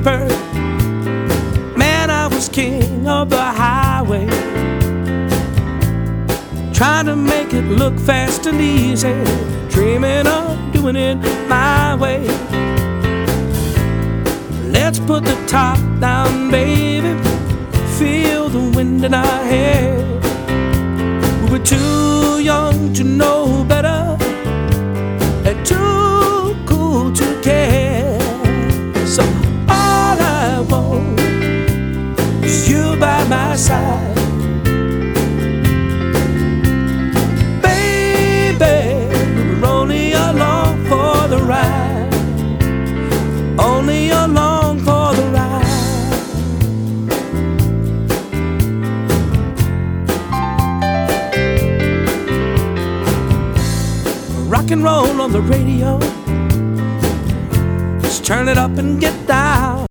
paper. Man, I was king of the highway, trying to make it look fast and easy, dreaming of doing it my way. Let's put the top down, baby, feel the wind in our hair. We were too young to know better, and too cool to care. So all I want is you by my side. Only along for the ride. Rock and roll on the radio, just turn it up and get down.